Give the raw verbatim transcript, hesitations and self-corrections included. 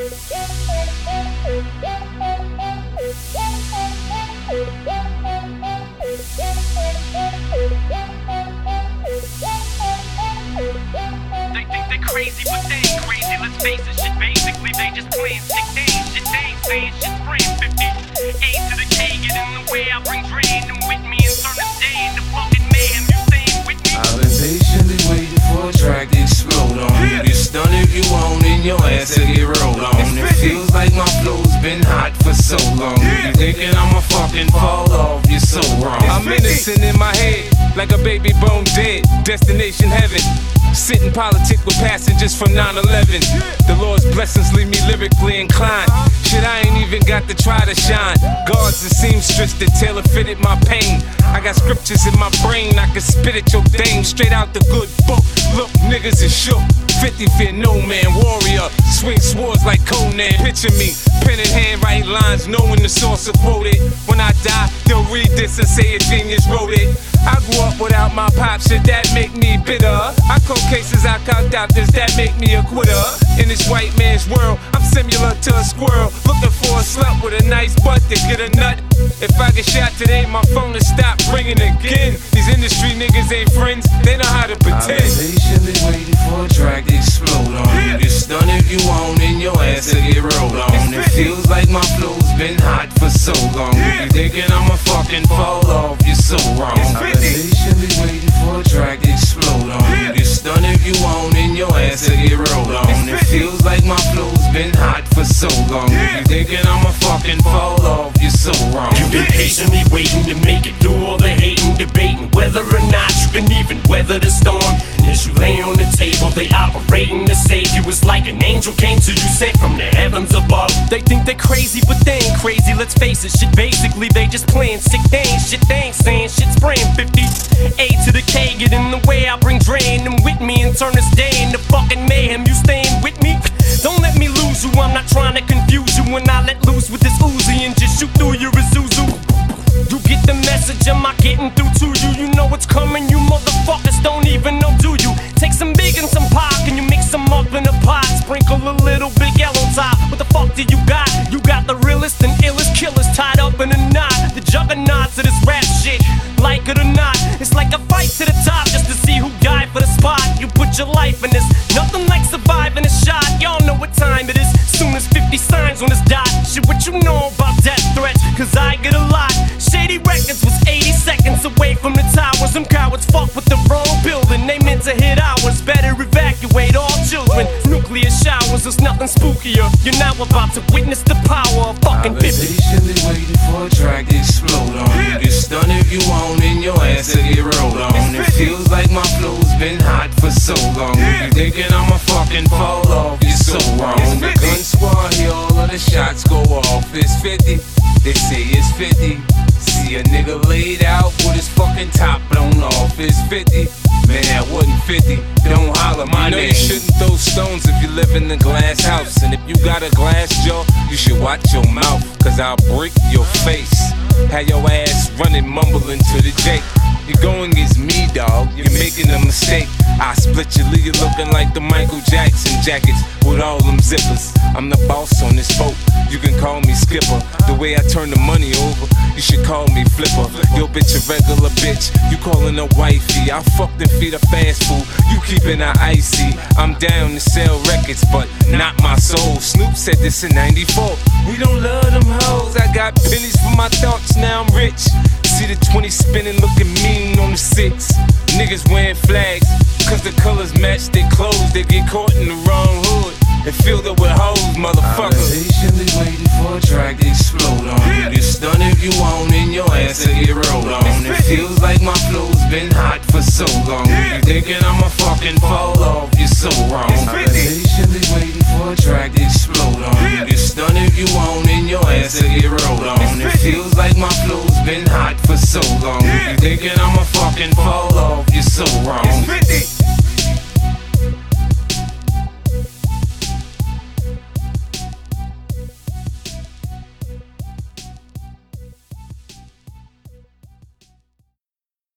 think they crazy, but they ain't crazy. Let's face it, shit basically they just playing sick days. Shit they ain't saying shit's praying fifty. A to the K, get in the way. I bring drain them with me and turn this day into fucking mayhem. You staying with me? I've been patiently waiting for a track to explode on. You get stunned if you want, and your ass to get rolled on. It feels like my flow's been hot for so long. You thinking I'ma fucking fall off? You're so wrong. I'm innocent in my head, like a baby bone dead. Destination heaven. Sitting politic with passengers from nine eleven. The Lord's blessings leave me lyrically inclined. Shit, I ain't even got to try to shine. Guards and seamstress that tailor fitted my pain. I got scriptures in my brain, I can spit at your dame. Straight out the good book. Look, niggas is shook. fifty fear no man, warrior. Swing swords like Conan. Picture me, pen in hand, write lines, knowing the source of quoted. When I die, they'll read this and say a genius wrote it. I grew up without my pop, should that make me bitter? I call cases, I count doctors, that make me a quitter. In this white man's world, I'm similar to a squirrel, looking for a slut with a nice butt to get a nut. If I get shot today, my phone will stop ringing again. These industry niggas ain't friends, they know how to pretend. I've been patiently waiting for a track to explode on. You get stunned if you want, and your ass to get rolled on. It feels like my flow's been hot for so long. You thinking I'ma fucking fall off? You're so wrong. I've been patiently waiting for a track to explode on. You get stunned if you want, and your ass to get rolled on. It feels like my flow's been hot for so long. You thinking I'ma fucking fall off? You're so wrong. You've been patiently waiting to make it through all the hating, debating whether or not you can even weather the storm. And as you lay on the table, they operating to save you. It's like an angel came to you, sent from the heavens above. They think they're crazy, but they ain't crazy. Let's face it, shit basically they just playing sick days. Shit they ain't saying shit's praying fifty. A to the K, get in the way. I bring drain them with me and turn this day into fucking mayhem. You staying with me? Don't let me lose you. I'm not trying to confuse you. When I let loose with this Uzi and just shoot through your Isuzu. You get the message, am I getting through to you? You know it's coming, you motherfuckers don't even know, do you? Take some big and some pop, and you mix them up in a pot. Sprinkle a little big L on top. What the fuck do you got? You got the realest and illest killers tied up in a knot. The juggernauts of this rap shit, like it or not. It's like a fight to the top just to see who died for the spot. You put your life in this, nothing like surviving a shot. Y'all know what time it is, soon as fifty signs on this dot. Shit, what you know about death threats? Cause I get a lot. Shady Records was eighty seconds away from the towers. Them cowards fuck with the wrong building. They meant to hit ours. Better evacuate all children. Nuclear showers, there's nothing spookier. You're now about to witness the power of fucking I've been fifty. patiently waiting for a track to explode on. You get stunned if you want, and your ass to get rolled on. It feels like my flow's been hot for so long. You thinking I'ma fucking fall off? You're so wrong. The gun squad hear all of the shots go off. It's fifty. They say it's fifty. See a nigga laid out with his fucking top blown off. It's fifty. Man, that wasn't fifty. Don't holler my You know name. you shouldn't throw stones if you live in a glass house. And if you got a glass jaw, you should watch your mouth, cause I'll break your face. Have your ass running, mumbling to the Jake. You're going against me, dog, you're making a mistake. I split your league looking like the Michael Jackson jackets with all them zippers. I'm the boss on this boat, you can call me skipper. The way I turn the money over, you should call me flipper. Yo bitch a regular bitch, you calling her wifey. I fucked and feed her fast food, you keeping her icy. I'm down to sell records, but not my soul. Snoop said this in ninety-four. We don't love them hoes, I got pennies for my thoughts, now I'm rich. See the twenty spinning, looking mean on the six. Niggas wearing flags, cause the colors match their clothes. They get caught in the wrong hood and filled up with hoes, motherfucker. I've been patiently waiting for a track to explode on. You get stunned if you want, and your ass to get rolled on. It feels like my flow's been hot for so long. You thinking I'ma fucking fall off? You're so wrong. I've been patiently waiting for a track to explode on. You get stunned if you want, and your ass to get rolled on. It feels like my flow's been hot for so long. You thinking I'ma fucking fall off? You're so wrong.